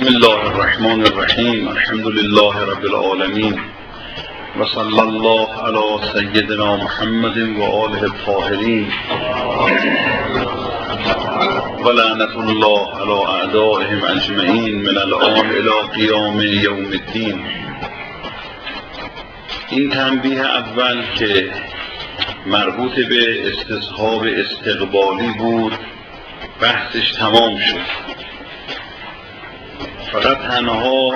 بسم الله الرحمن الرحیم. الحمد لله رب العالمین و صلی الله علی سیدنا محمد و آله الطاهرین و لعنت الله علی اعدائهم اجمعین من الآن الی قیام یوم الدین. این تنبیه اول که مربوط به استصحاب استقبالی بود بحثش تمام شد. فقط تنها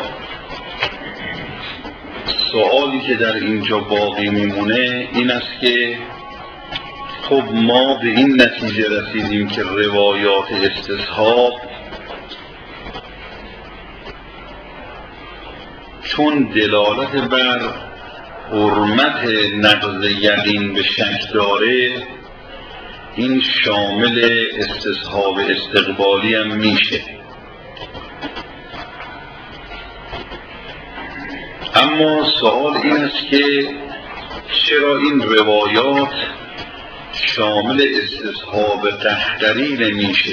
سوالی که در اینجا باقی میمونه این است که خب ما به این نتیجه رسیدیم که روایات استصحاب چون دلالت بر حرمت نقض یقین به شک داره، این شامل استصحاب استقبالی هم میشه. اما سوال این است که چرا این روایات شامل استصحاب قهقری نمیشه؟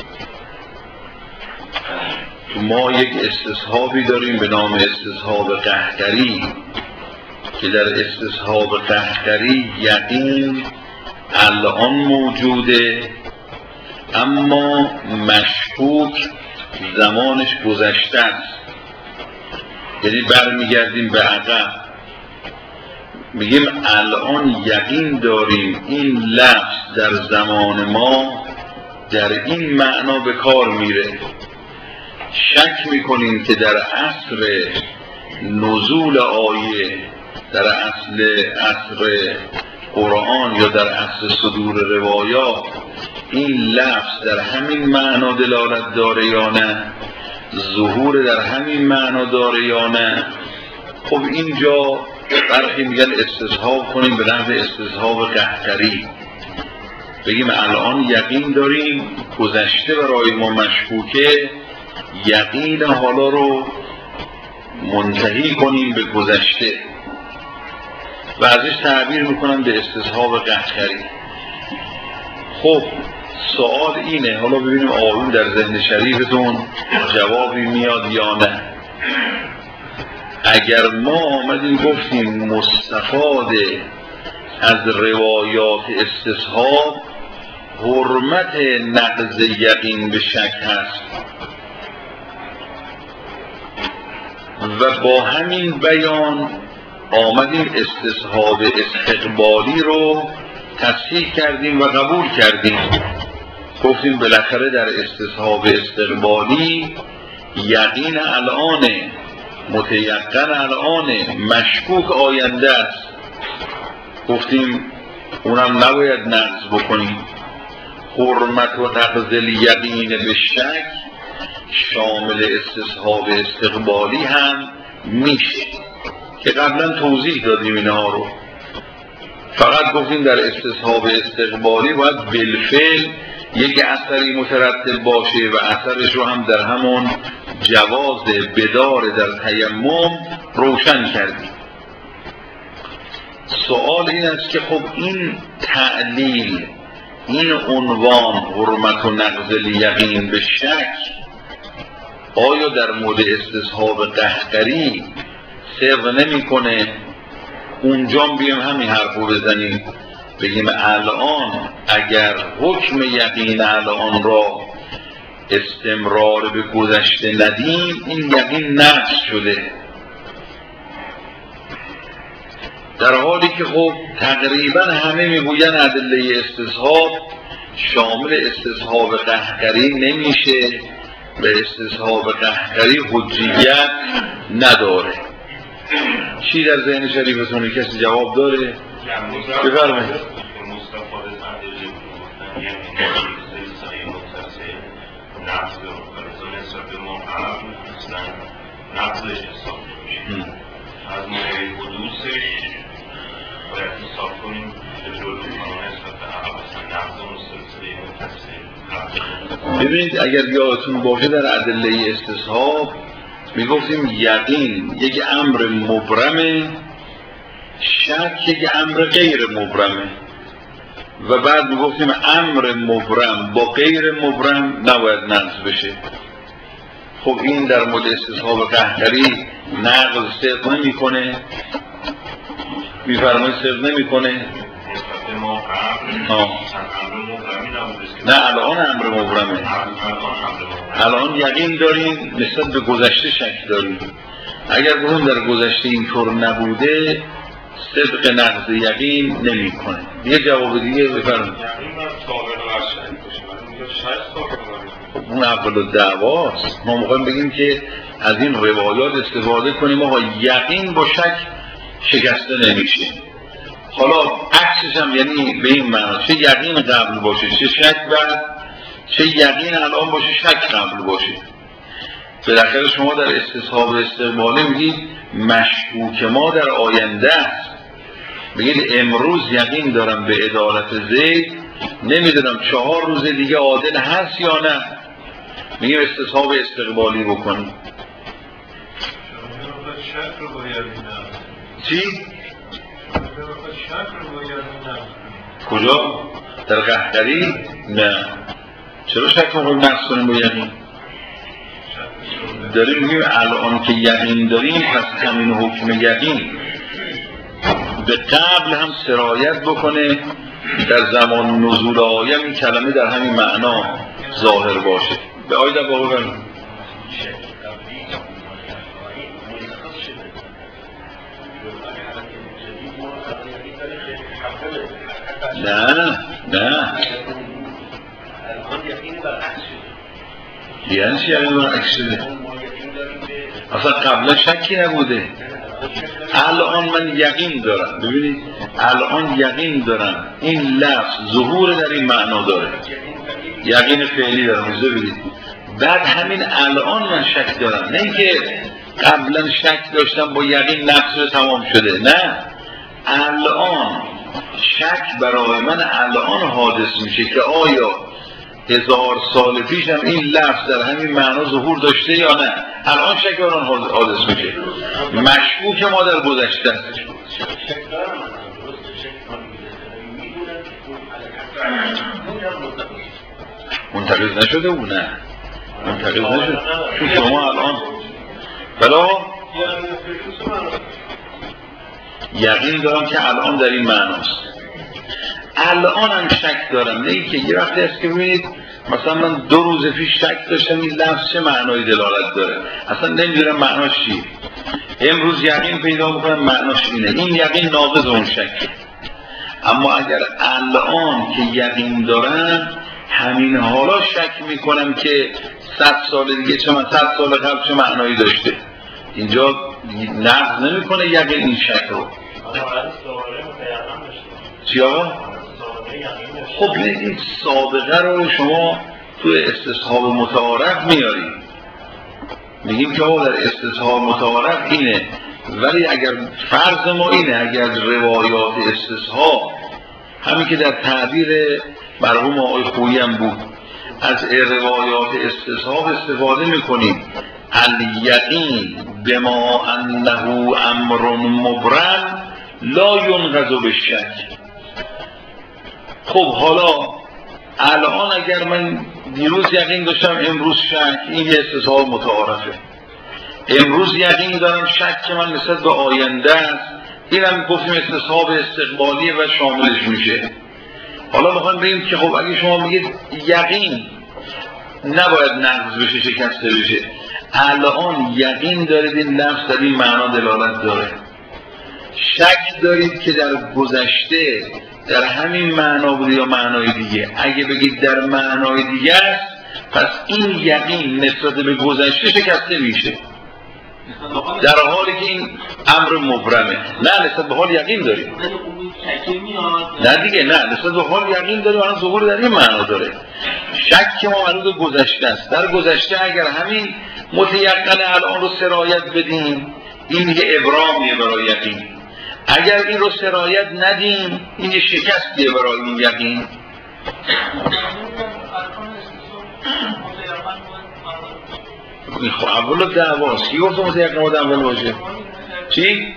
ما یک استصحابی داریم به نام استصحاب قهقری که در استصحاب قهقری یقین الان موجوده اما مشکوک زمانش گذشته است. یعنی برمیگردیم به عقب، میگیم الان یقین داریم این لفظ در زمان ما در این معنا به کار میره. شک میکنیم که در عصر نزول آیه، در عصر قرآن یا در عصر صدور روایات این لفظ در همین معنا دلالت داره یا نه، ظهور در همین معنا داره یا نه. خب اینجا برخی میگن استصحاب کنیم به نحو استصحاب قهقری، بگیم الان یقین داریم گذشته برای ما مشکوکه، یقین حالا رو منتهی کنیم به گذشته و ازش تعبیر میکنن به استصحاب قهقری. خب سوال اینه، حالا ببینیم آیون در ذهن شریفتون جوابی میاد یا نه. اگر ما آمدیم گفتیم مستفاد از روایات استصحاب حرمت نقض یقین به شک هست و با همین بیان آمدیم استصحاب استقبالی رو تصحیح کردیم و قبول کردیم، گفتیم بالاخره در استصحاب استقبالی یقین الانه، متیقن الانه، مشکوک آینده است. گفتیم اونم نباید نقض بکنیم. حرمت و نقض یقین به شک شامل استصحاب استقبالی هم میشه که قبلا توضیح دادیم اینها رو. فقط گفتیم در استصحاب استقبالی باید بالفعل یک اثری مترتب باشه و اثرش رو هم در همون جواز بدار در تیمم روشن کردیم. سوال این است که خب این تعلیل، این عنوان حرمت و نقض یقین به شک آیا در مورد استصحاب قهقری صدق نمی‌کنه؟ اونجا بیام همین حرفو بزنیم، بگیم الان اگر حکم یقین الان را استمرار به گذشته ندیم این یقین نقض شده، در حالی که خب تقریبا همه میگوین ادله استصحاب شامل استصحاب قهقری نمیشه و استصحاب قهقری حجیت نداره. چی در ذهن شریفتونه؟ کسی جواب داره؟ بفرمایید. از موقع حدوثش باید حساب کنیم به جلو نسبت به عقب، مثلا نقض اون سلسله متصل. ببینید اگر یادتون باشه در ادله استصحاب میگفتیم یقین یک امر مبرمه، شک یک امر غیر مبرمه و بعد میگفتیم امر مبرم با غیر مبرم نباید نقض بشه. خب این در مورد استصحاب قهقری نقض صدق نمی کنه؟ میفرمایی صدق نمی کنه؟ نه الان امر مبرمه. الان یقین داریم نسبت به گذشته شک داریم. اگر گفتم در گذشته اینطور نبوده صدق نقض یقین نمی کنه. یه جواب دیگه بفرمایید. اون اول الدعواست. ما میخوایم بگیم که از این روایات استفاده کنیم آقا یقین با شک شکسته نمیشه. حالا عکسش هم یعنی به این معنا چه یقین قبل باشه چه شک بعد، چه یقین الان باشه شک قبل باشه. بالاخره شما در استصحاب استقبالی میگید مشکوک ما در آینده است. میگید امروز یقین دارم به عدالت زید، نمیدونم 4 روز دیگه عادل هست یا نه. میگیم استصحاب استقبالی بکنیم. چی؟ کجا؟ در قهقری؟ نه. چرا شک رو نقص کنیم با یقین؟ داریم میگیم الان که یقین داریم پس همین حکم یقین به قبل هم سرایت بکنه، در زمان نزول آیه این کلمه در همین معنا ظاهر باشه. به آیه در واقع نه یعنی چی یقین برعکس شده؟ اصلا قبلا شکی نبوده. الان من یقین دارم. ببینید الان یقین دارم این لفظ ظهور در این معنا داره، یقین فعلی دارم. ببینید بعد همین الان من شک دارم، نه اینکه قبلا شک داشتم با یقین نقص تمام شده. نه، الان شک برای من الان حادث میشه که آیا 1000 سال پیش هم این لفظ در همین معنا ظهور داشته یا نه. الان شک الان حادث میشه. مشکوک ما در گذشته است. منتقض نشده او؟ نه منتقض نشده. چون شما الان بلا یقین دارم که الان در این معناست. الان هم شک دارم، نه اینکه یه وقتی هست که ببینید مثلا من 2 روز پیش شک داشتم این لفظ چه معنایی دلالت داره، اصلا نمیدونم معناش چیه. امروز یقین پیدا میکنم معناش اینه. این یقین ناقض اون شکه. اما اگر الان که یقین دارم همین حالا شک میکنم که 100 سال دیگه چه 100 سال قبل چه معنایی داشته، اینجا نقض نمیکنه یقین این شک رو. چی آقا؟ خب این سابقه رو شما تو استصحاب متعارف میاریم، میگیم که آقا در استصحاب متعارف اینه. ولی اگر فرض ما اینه اگر روایات استصحاب همین که در تعبیر مرحوم آقای خویی هم بود از روایات استصحاب استفاده میکنیم الیقین بما انه امر مبرم لا ینقض بالشک. خب حالا الان اگر من دیروز یقین داشتم امروز شک، این یه استصحاب متعارفه. امروز یقین دارم شک که من نسبت به آینده است، اینم گفتیم استصحاب استقبالیه و شاملش میشه. حالا میخوایم بگیم که خب اگه شما میگید یقین نباید نقض بشه شکسته بشه، الان یقین دارید این لفظ در این معنا دلالت داره، شک دارید که در گذشته در همین معنا بوده یا معنای دیگه. اگه بگید در معنای دیگه است پس این یقین نسبت به گذشته شکسته میشه، در حالی که این امر مبرمه. نه نسبت به حال یقین داریم. نه دیگه، نه نسبت به حال یقین داریم، الان ظهور در این معنا داره. شک که ما مربوط به گذشته است. در گذشته اگر همین متیقن الان رو سرایت بدیم این یه ابرامیه برای یقین. اگر این رو سرایت ندیم این یه شکستیه برای این یقین. این خب اول دعواست. کی گفت متیقن باید اول باشه؟ چی؟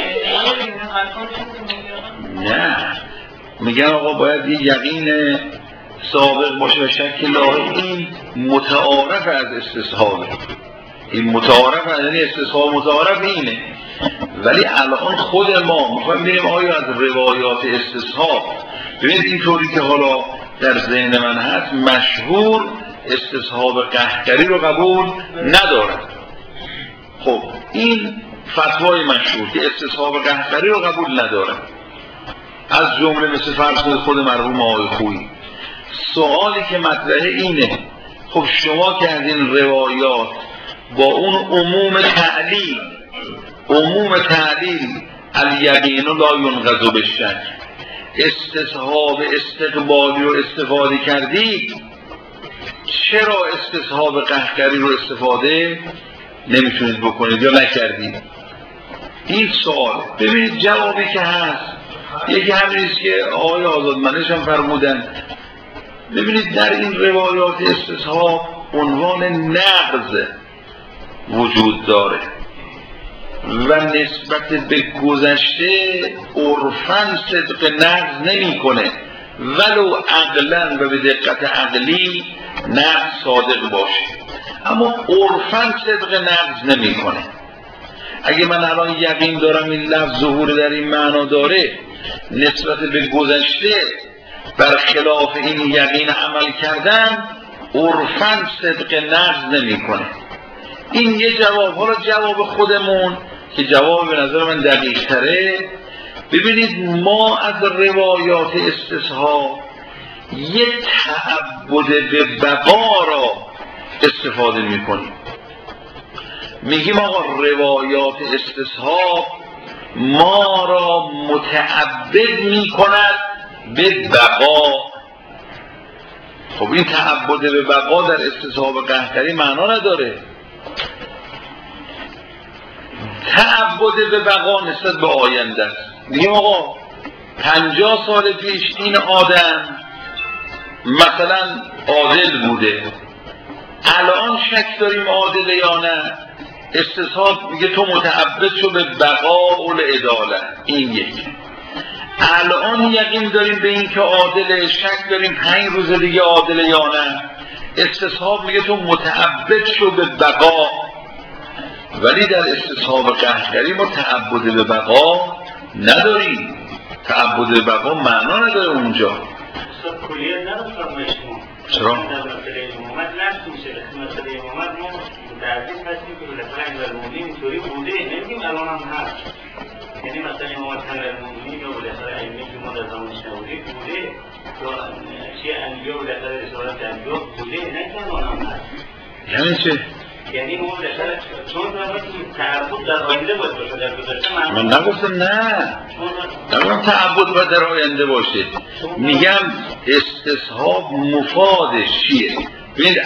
نه میگن آقا باید یه یقین سابق باشه و شک لاحق. این متعارف از استصحابه. این متعارف یعنی استصحاب متعارف اینه. ولی الان خود ما میخوایم ببینیم آیا از روایات استصحاب، ببینید اینطوری که حالا در ذهن من هست، مشهور استصحاب قهقری رو قبول ندارد. خب این فتوای مشهور که استصحاب قهقری رو قبول ندارد، از جمله مثل فرض خود مرحوم آقای خویی. سوالی که مطرحه اینه، خب شما که از این روایات با اون عموم تعلیل الیقین لا ینقض بالشک استصحاب استقبالی رو استفاده کردید، چرا استصحاب قهقری رو استفاده نمیتونید بکنید یا نکردید؟ این سوال. ببینید جوابی که هست یکی همینیست که آقای آزادمنش هم فرمودن. ببینید در این روایات استصحاب عنوان نقض وجود داره و نسبت به گذشته عرفاً صدق نقض نمی کنه، ولو عقلاً و به دقت عقلی نقض صادق باشه، اما عرفاً صدق نقض نمی کنه. اگه من الان یقین دارم این لفظ ظهور در این معنا داره، نسبت به گذشته برخلاف این یقین عمل کردن، عرفاً صدق نقض نمی کنه. این یه جواب. حالا جواب خودمون که جواب به نظر من دقیق تره، ببینید ما از روایات استصحاب یه تعبد به بقا را استفاده میکنیم. میگیم آقا روایات استصحاب ما را متعبد میکند به بقا. خب این تعبد به بقا در استصحاب قهقری معنا نداره. تعبد به بقا نسبت به آینده است. میگیم آقا 50 سال پیش این آدم مثلا عادل بوده، الان شک داریم عادل یا نه، استصحاب میگه تو متعبد شو به بقا العدالت. این یک. الان یقین داریم به این که عادل، شک داریم 5 روز دیگه عادل یا نه، استصحاب میگه تو متعبد شو به بقا. ولی در استصحاب قهقری ما تعبد به بقا نداریم. تعبد به بقا معنا نداره اونجا. کلیت ندارم. چرا؟ در امامت نشمیشه. مثل امامت ما دردیز هستیم که بالاخره امیرالمومنین اینطوری بوده، نمیگیم الان هم هست. یعنی مثلا امامت امیرالمومنین یا بالاخره ائمه که ما در زمان شاوری بوده، یا شیعه انبیا بالاخره رسالت انبیا بوده، نه که الان هم هست. یعنی چه؟ یعنی اون بالاخره چون تعبد در آینده باید باشه، در گذشته من نگفتم نه. نگفتم تعبد باید در آینده باشه. میگم استصحاب مفادش چیه؟ ببینید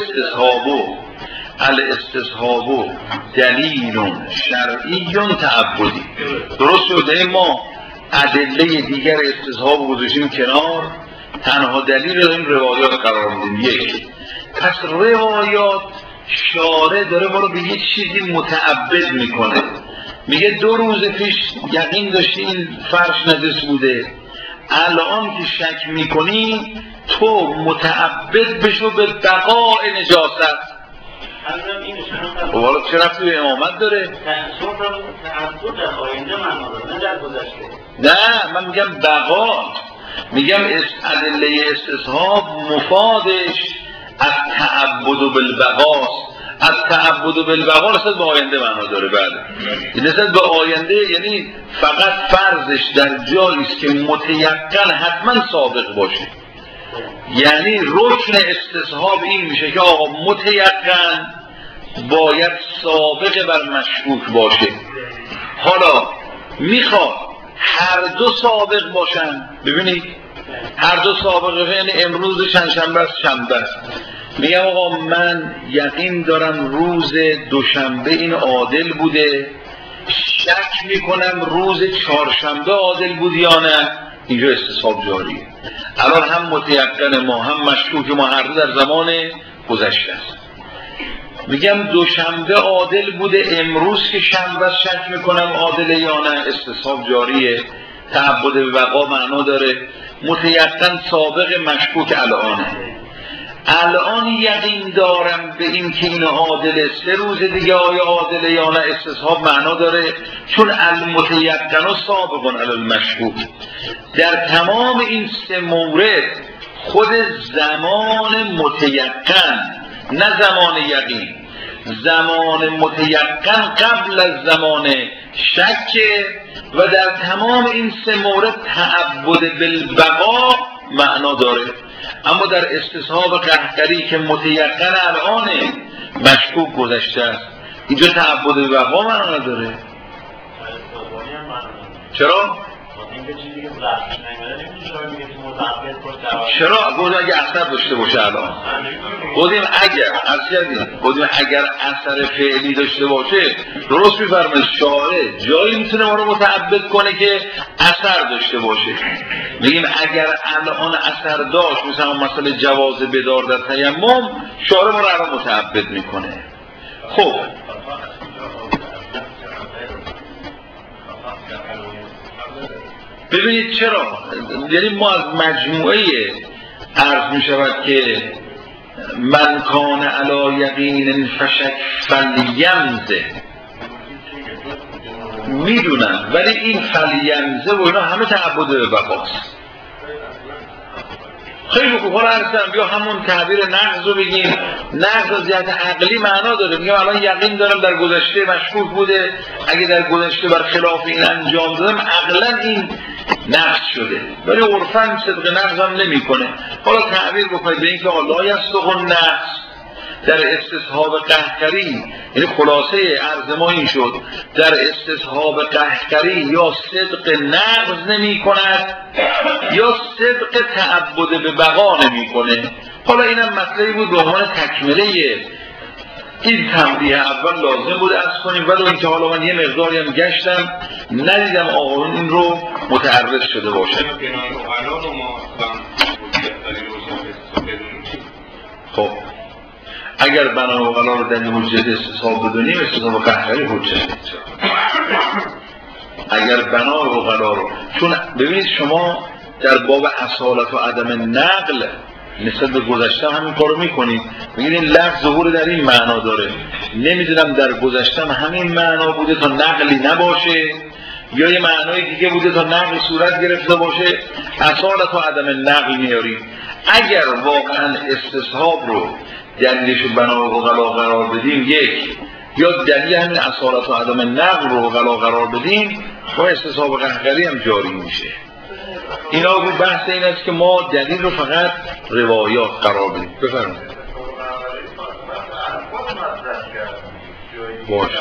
الاستصحاب دلیل شرعی تعبدی. درست شده؟ ما ادله دیگر استصحاب گذاشتیم کنار، تنها دلیل رو این روایات قرار میدیم. یک، پس روایات شارع داره ما رو به یه چیزی متعبد میکنه. میگه 2 روز پیش یقین داشتی این فرش نجس بوده، الان که شک میکنی تو متعبد بشو به بقاء نجاست. حالا چه رفتی به امامت داره؟ تعبد در آینده معنا داره، نه در گذشته. نه، من میگم بقا. میگم ادله استصحاب مفادش از تعبد بالبقاست. از تعبد بالبقا نسبت به آینده معنا داره. بله، نسبت به آینده یعنی فقط فرضش در جایی است که متیقن حتما سابق باشه. یعنی رکن استصحاب این میشه که آقا متیقن باید سابق بر مشکوک باشه. حالا میخواد هر دو سابق باشن. ببینید هر دو سابق یعنی امروز چندشنبه است، شنبه است. میگم آقا من یقین دارم روز دوشنبه این عادل بوده، شک میکنم روز چهارشنبه عادل بود یا نه. اینجا استصحاب جاریه. الان هم متیقن ما هم مشکوک ما، هر دو در زمان گذشته است. میگم دوشنبه عادل بوده، امروز که شنبه شک میکنم عادل یا نه. استصحاب جاریه. تعبد به بقا معنا داره. متیقن سابق مشکوک الانه. الان یقین دارم به این که این عادله، 3 روز دیگه آیا عادله یا نه استصحاب معنا داره، چون المتیقن و سابقون علی المشکوک. در تمام این 3 مورد خود زمان متیقن، نه زمان یقین، زمان متیقن قبل از زمان شک و در تمام این 3 مورد تعبد بالبقا معنا داره. اما در استصحاب قهقری که متیقن الانه، مشکوک گذشته است، اینجا تعبد بالبقا معنا نداره. چرا؟ چرا؟ گفتیم اگه اثر داشته باشه الان. گفتیم اگر اثر فعلی داشته باشه، درست می‌فرمایید شارع جایی میتونه ما رو متعبد کنه که اثر داشته باشه. میگیم اگر الان اثر داشت، مثلا جواز بدار در تیمم، شارع ما رو الان متعبد میکنه. خب ببینید چرا؟ یعنی ما از مجموعه عرض می شود که من کان علی یقین فشک فلیمزه میدونم، ولی این فلیمزه و اینا همه تعبد به بقاست. خیلی خوب، حالا عرضم بیا همون تعبیر نقض رو بگیم. نقض از جهت عقلی معنا داره، میگم الان یقین دارم در گذشته مشکوک بوده، اگه در گذشته بر خلاف این انجام دادم عقلا این نقض شده، ولی عرفاً صدق نقض هم نمی کنه. حالا تعبیر بکنید به این که لا یصدق النقض در استصحاب قهقری، یعنی خلاصه عرض ما این شد در استصحاب قهقری یا صدق نقض نمی کند یا صدق تعبد به بقا نمی کنه. حالا اینم مطلبی بود به عنوان تکمله این تنبیه اول لازم بود عرض کنیم، ولی اینکه حالا من یه مقداری هم گشتم ندیدم آقایون این رو متعرض شده باشه. خب اگر بنا و غلا رو دلیل حجت استصحاب بدونیم، استصحاب قهقری حجت. اگر بنا و غلا رو، چون ببینید شما در باب اصالت و عدم نقل نسبت به گذشته همین کارو میکنید، میگید این لفظ ظهور در این معنا داره، نمیدونم در گذشته همین معنا بوده تا نقلی نباشه یا یه معنای دیگه بوده تا نقل صورت گرفته باشه، اصالت و عدم نقل میارید. اگر واقعا استصحاب رو دلیلشو بنا و غلا قرار بدیم یک، یا دلیل همین اصالت و عدم نقل رو غلا قرار بدیم، با استصحاب قهقری هم جاری میشه. اینا بود بحث این است که ما دلیل رو فقط روایات قرار بدیم. بفرمایید. باشه.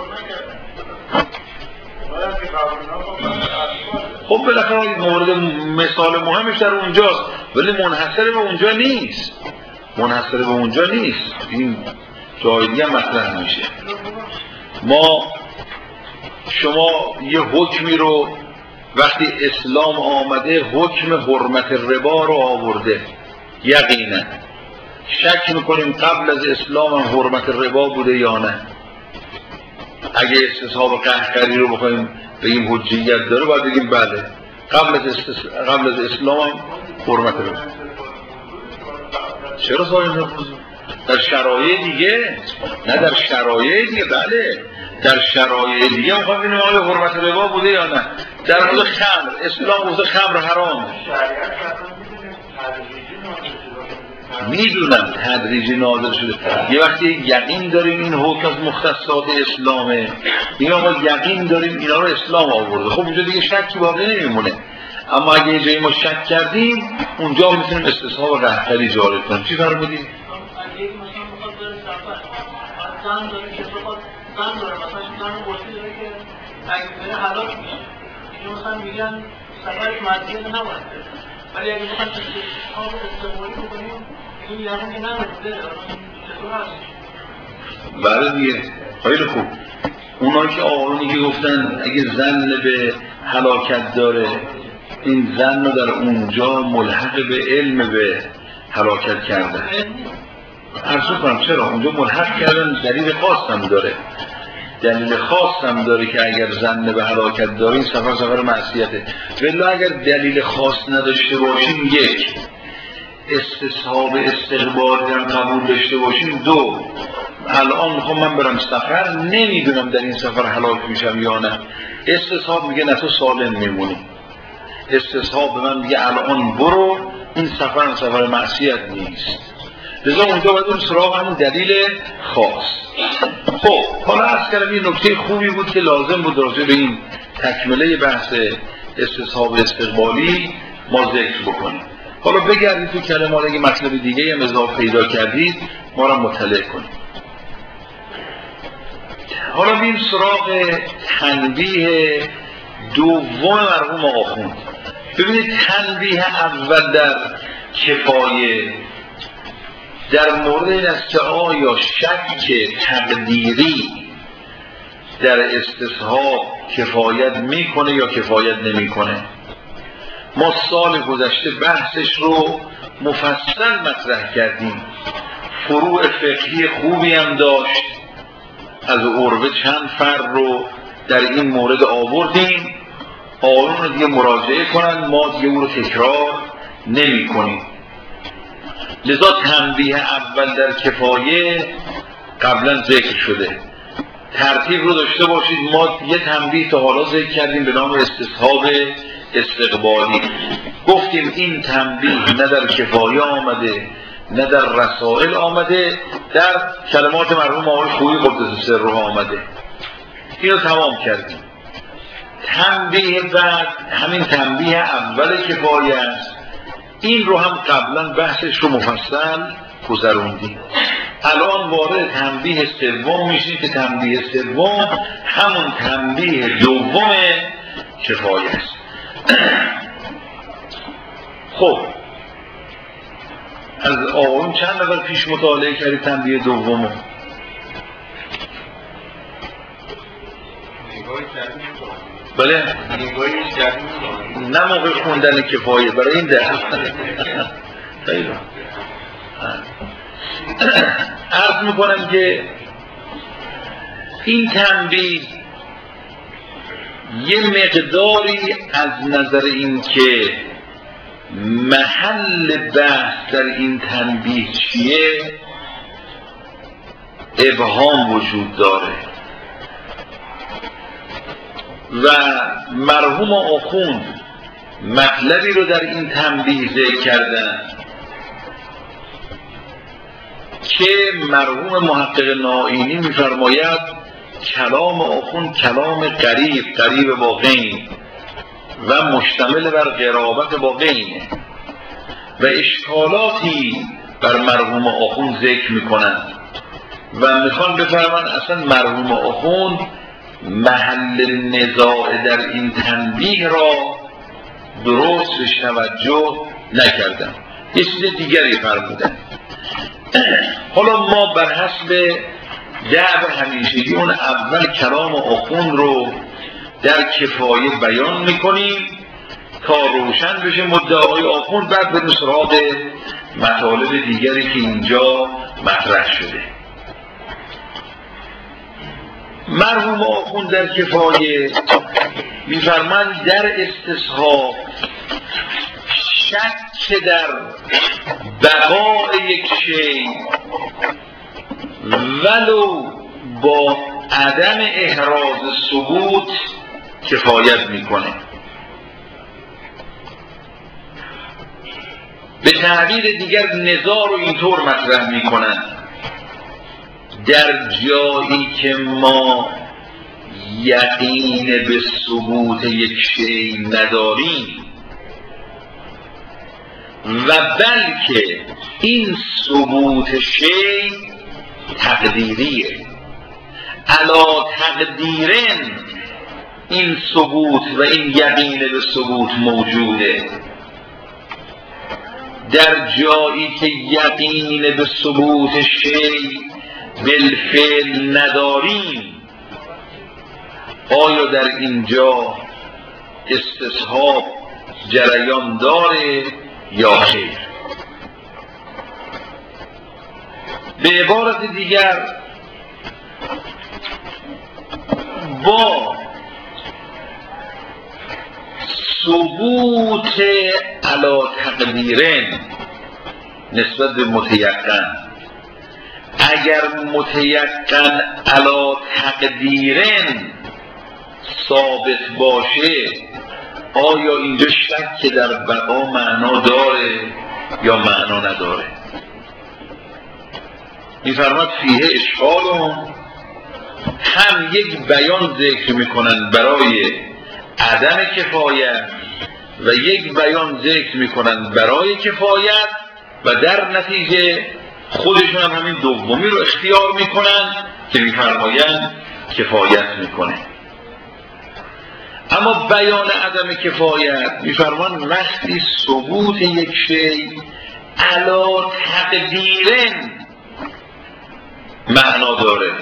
خب بالاخره مورد مثال مهمش در اونجاست، ولی منحصر به اونجا نیست. منحصر به اونجا نیست. این جای دیگه مطرح میشه. شما یه حکمی رو وقتی اسلام آمده حکم حرمت ربا رو آورده، یقینا شک میکنیم قبل از اسلام هم حرمت ربا بوده یا نه. اگه استصحاب قهقری رو بخوایم بگیم حجیت داره باید بگیم بله، قبل از اسلام هم حرمت ربا. چرا صاحب نفوذ؟ در شرایع دیگه، نه در شرایع دیگه. بله در شرایع دیگه میخوام ببینیم آیا حرمت ربا بوده یا نه. در مورد خمر اسلام گفته خمر حرامه، میدونم تدریجی نازل شده. یه وقتی یقین داریم این حکم از مختصات اسلامه، این آقا یقین داریم اینا رو اسلام آورده، خب اونجا دیگه شکی باقی نمیمونه. اما اگه یه جایی ما شک کردیم اونجا میتونیم استصحاب قهقری جاری کنیم. چی فرمودی؟ اگه مثلا بخواد داره سفر زن داره که بخواد زن داره مثلا زن باشی داره که اگه بره حلاک میشه، اینو مثلا میگن سفرش مدیه نباید، ولی اگه بخواد استصحاب استقبالی بکنیم این یقین نمیده. چطور هست؟ بله دیگه خیلی خوب. اونایی که آقایونی که گفتن اگه زن به هلاکت داره، این زن رو در اونجا ملحق به علم به هلاکت کردن. عرض کنم چرا اونجا ملحق کردن دلیل خاص هم داره. دلیل خاص هم داره که اگر زن به هلاکت داره این سفر معصیته. ولی اگر دلیل خاص نداشته باشیم یک، استصحاب استقبالی هم قبول داشته باشیم. دو، الان میخوام من برم سفر، نمیدونم در این سفر هلاک میشم یا نه. استصحاب میگه نه تو سالم میمونی. استصحاب به من میگه الان برو، این سفر معصیت نیست. لذا اونجا باید اون سراغ همون دلیل خاص. خب حالا عرض کردم این نکته خوبی بود که لازم بود راجع به این تکمله بحث استصحاب استقبالی ما ذکر بکنیم. حالا بگردید تو کلمات، اگه مطلب دیگه هم اضافه پیدا کردید ما را مطلع کنید. حالا بیم سراغ تنبیه دوم مرحوم آخوند. ببینید تنبیه اول در کفایه در مورد این است که آیا شک تقدیری در استصحاب کفایت میکنه یا کفایت نمیکنه. ما سال گذشته بحثش رو مفصل مطرح کردیم، فروع فقهی خوبی هم داشت، از عروه چند فرع رو در این مورد آوردیم. آقایون رو دیگه مراجعه کنن، ما دیگه او رو تکرار نمی کنیم. لذا تنبیه اول در کفایه قبلا ذکر شده. ترتیب رو داشته باشید، ما یه تنبیه تا حالا ذکر کردیم به نام استصحاب استقبالی. گفتیم این تنبیه نه در کفایه آمده نه در رسائل آمده، در کلمات مرحوم آقای خویی قدس سره آمده. اینو تمام کردیم. تنبیه بعد همین تنبیه اول کفایه است. این رو هم قبلا بحثش رو مفصل گذروندیم. الان وارد تنبیه سوم میشیم که تنبیه سوم همون تنبیه دوم کفایه است. خب از آقایون چند نفر پیش مطالعه کردید تنبیه دومو؟ بله؟ نه موقع خوندن کفایه، برای این درس. خیلی عرض میکنم که این تنبیه یه مقداری از نظر این که محل بحث در این تنبیه چیه ابهام وجود داره و مرحوم آخوند مطلبی رو در این تنبیه ذکر کردن که مرحوم محقق نائینی می‌فرماید کلام آخوند کلام قریب با غین و مشتمل بر قرابت با غینه و اشکالاتی بر مرحوم آخوند ذکر میکنند و میخوان بفرمان اصلا مرحوم آخوند محل نزاع در این تنبیه را درست بهش توجه نکردن، یه چیز دیگری فرمودن. حالا ما بر حسب دعو همیشگی اون اول کلام آخوند رو در کفایه بیان میکنیم تا روشن بشه مدعای آخوند، بعد به سراغ مطالب دیگری که اینجا مطرح شده. مرحوم آخوند در کفایه میفرمایند در استصحاب شک در بقای یک شی ولو با عدم احراز ثبوت کفایت میکنه. به تعبیر دیگر نزاع رو اینطور مطرح میکنن در جایی که ما یقین به ثبوت یک شی نداریم و بلکه این ثبوت شی تقدیریه، علا تقدیرن این ثبوت و این یقین به ثبوت موجوده. در جایی که یقین به ثبوت شی بالفعل نداریم، آیا در اینجا استصحاب جریان داره یا خیر؟ به عبارت دیگر با ثبوت علی تقدیرن نسبت به متیقن. اگر متیقن علی تقدیرن ثابت باشه، آیا اینجا شک در بقا معنا داره یا معنا نداره؟ می‌فرماد فیه اشکالون، هم یک بیان ذکر میکنن برای عدم کفایت و یک بیان ذکر میکنن برای کفایت و در نتیجه خودشون هم همین دومی رو اختیار میکنن که میفرمایند کفایت میکنه. اما بیان عدم کفایت میفرمان وقتی ثبوت یک شی علی تقدیرن معنا داره.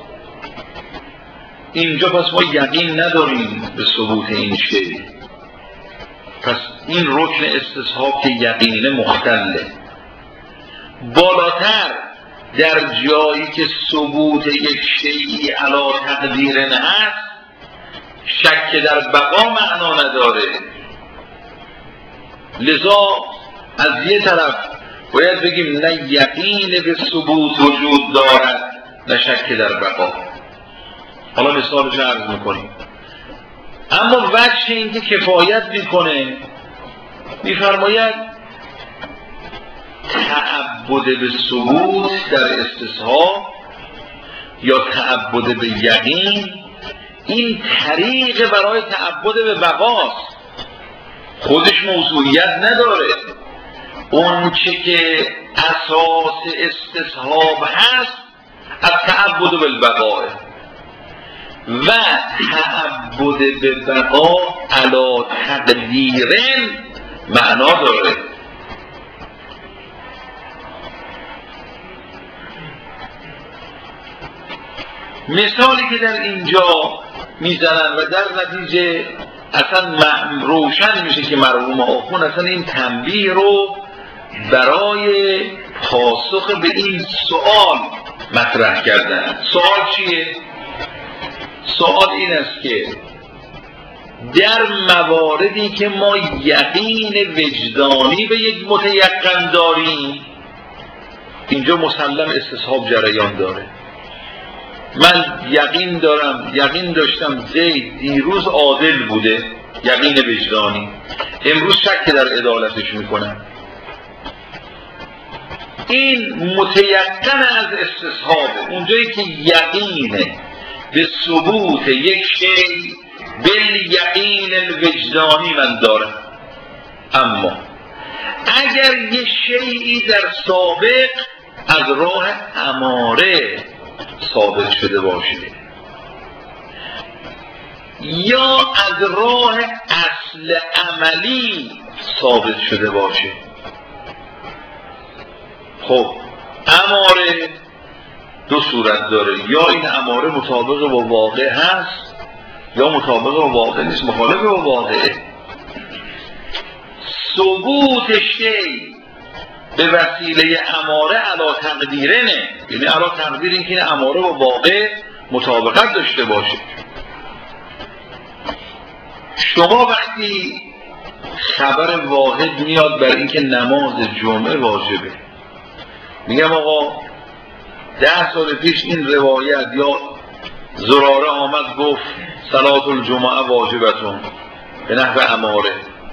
اینجا پس ما یقین نداریم به ثبوت این شی، پس این رکن استصحاب که یقینه مختله. بالاتر در جایی که ثبوت یک شیئی علی تقدیرن هست، شک در بقا معنا نداره. لذا از یه طرف باید بگیم نه یقین به ثبوت وجود دارد نه شک در بقا. حالا مثالش عرض میکنیم. اما وجه اینکه کفایت میکنه میفرماید تعبد به ثبوت در استصحاب یا تعبد به یقین، این طریق برای تعبد به بقاست، خودش موضوعیت نداره. اون چه که اساس استصحاب هست از تعبد بالبقاء و تعبد به بقا علی تقدیرن معنا داره. مثالی که در اینجا میزنن و در نتیجه اصلا روشن میشه که مرحوم آخوند اصلا این تنبیه رو برای پاسخ به این سوال مطرح کردن. سوال چیه؟ سوال این است که در مواردی که ما یقین وجدانی به یک متیقن داریم، اینجا مسلم استصحاب جریان داره. من یقین داشتم زید دیروز عادل بوده، یقین وجدانی، امروز شک در عدالتش میکنم. این متیقن از استصحاب، اونجایی که یقین به ثبوت یک شی بالیقین الوجدانی من دارم. اما اگر یک شیئی در سابق از راه اماره ثابت شده باشه یا از راه اصل عملی ثابت شده باشه، خب اماره دو صورت داره، یا این اماره مطابق با واقع هست یا مطابق با واقع نیست، مخالف با واقعه. ثبوت شی به وسیله اماره علی تقدیرنه، یعنی علی تقدیر این که اماره با واقع مطابقت داشته باشه. شما وقتی خبر واحد میاد بر اینکه نماز جمعه واجبه، میگم آقا 10 سال پیش این روایت یا زراره آمد گفت صلاة الجمعه واجبتون به نحو اماره،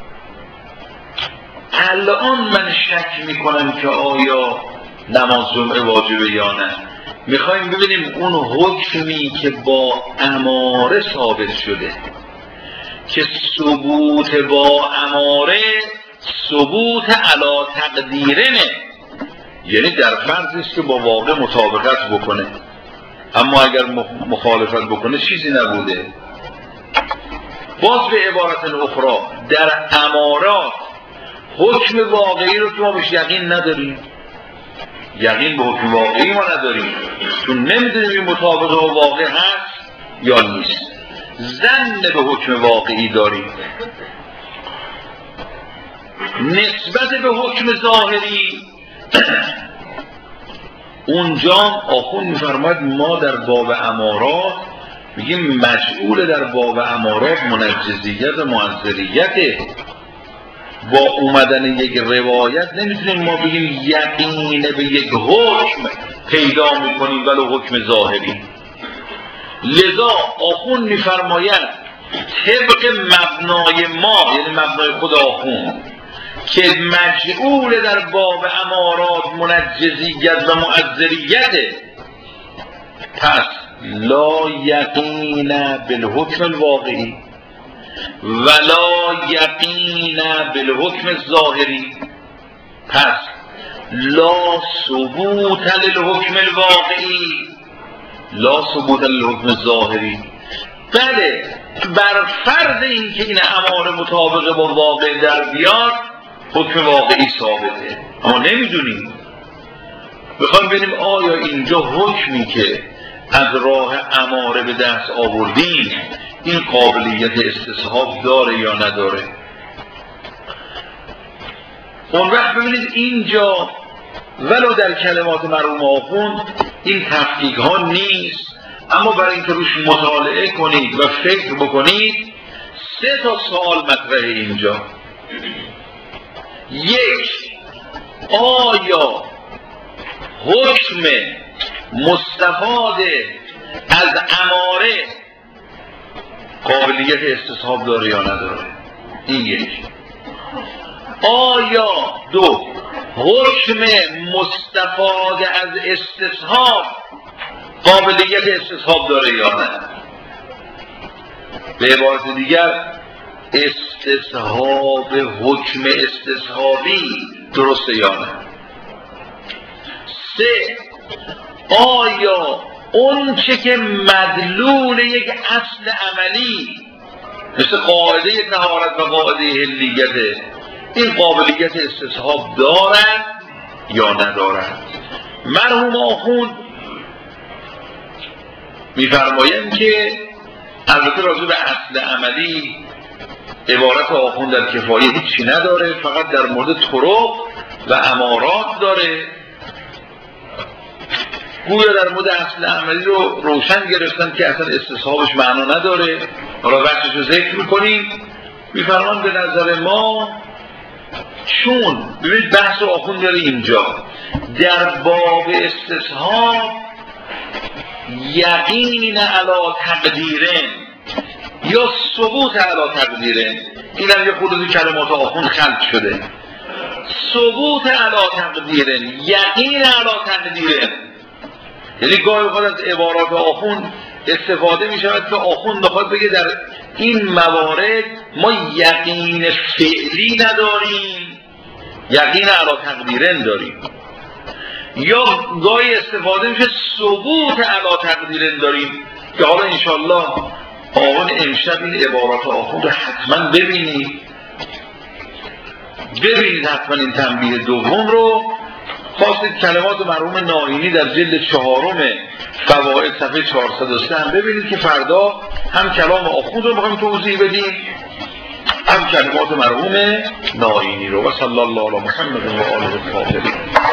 الان من شک میکنم که آیا نماز جمعه واجبه یا نه. میخوایم ببینیم اون حکمی که با اماره ثابت شده که ثبوت با اماره ثبوت علی تقدیرنه، یعنی در فرض است که با واقع مطابقت بکنه، اما اگر مخالفت بکنه چیزی نبوده. باز به عبارت اخرى در امارات حکم واقعی رو که ما بهش یقین نداریم، یقین به حکم واقعی ما نداریم چون نمیدونیم این مطابق با واقع هست یا نیست، ظن به حکم واقعی داریم. نسبت به حکم ظاهری اونجا آخوند میفرماید ما در باب امارات میگیم مجعول در باب امارات منجزیت و معذریته. با اومدن یک روایت نمیتونیم ما بگیم یقین به یک حکم پیدا میکنیم ولو حکم ظاهری. لذا آخوند میفرماید طبق مبنای ما، یعنی مبنای خود آخوند که مجعول در باب امارات منجزیت و معذریت، پس لا یقین بالحکم الواقعی ولا یقین بالحکم الظاهری، پس لا ثبوت للحکم الواقعی لا ثبوت للحکم الظاهری. بله، بر فرض این که این اماره مطابق با واقع در بیاد حکم واقعی ثابته، اما نمیدونیم. بخوایم ببینیم آیا اینجا حکمی که از راه اماره به دست آوردیم این قابلیت استصحاب داره یا نداره. اون وقت ببینید اینجا ولو در کلمات مرحوم آخوند این تفکیک ها نیست، اما برای اینکه روش مطالعه کنید و فکر بکنید 3 تا سوال مطرحه اینجا. 1، آیا حکم مستفاد از اماره قابلیت استصحاب داره یا نداره؟ این 1. آیا 2، حکم مستفاد از استصحاب قابلیت استصحاب داره یا نه؟ به عبارت دیگر استصحاب حکم استصحابی درسته یا نه؟ 3، آیا اون چه که مدلول یک اصل عملی مثل قاعده طهارت و قاعده حلیت این قابلیت استصحاب دارد یا ندارد؟ مرحوم آخوند میفرمایند که البته راجع به اصل عملی عبارت آخوند در کفایه هیچی نداره، فقط در مورد طرق و امارات داره. گویا در مورد اصل عملی رو روشن گرفتن که اصلا استصحابش معنا نداره. حالا بحثش رو ذکر میکنیم. میفرمان به نظر ما چون ببینید بحث آخوند داره اینجا در باب استصحاب یقین علی تقدیرن یا ثبوت علی تقدیرن، این هم یه خود کلمات آخوند خلط شده. ثبوت علی تقدیرن، یقین علی تقدیرن، یعنی گاهی خود از عبارات آخوند استفاده می شود که آخوند بخواد بگه در این موارد ما یقین فعلی نداریم، یقین علی تقدیرن داریم. یا گاهی استفاده میشه ثبوت علی تقدیرن داریم که حالا انشالله آقایان امشب این عبارات آخوند رو حتما ببینید حتما این تنبیه دوم رو. خواستید کلمات مرحوم ناینی در جلد 4 فوائد صفحه 403 هم ببینید که فردا هم کلام آخوند رو میخوایم توضیح بدیم هم کلمات مرحوم ناینی رو. و صلی الله علی محمد و آله الطاهرین.